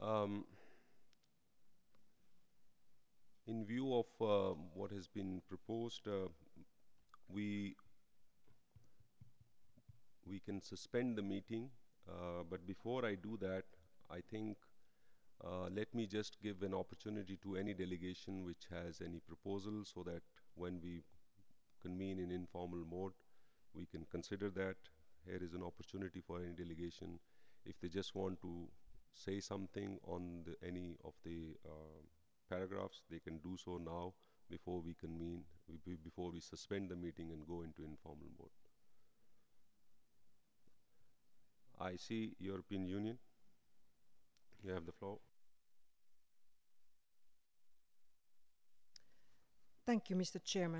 Um, in view of what has been proposed, we we can suspend the meeting. But before I do that, I think let me just give an opportunity to any delegation which has any proposal, so that when we convene in informal mode, we can consider that. Here is an opportunity for any delegation. If they just want to say something on any of the paragraphs, they can do so now before we convene, before we suspend the meeting and go into informal mode. I see European Union. You have the floor. Thank you, Mr. Chairman.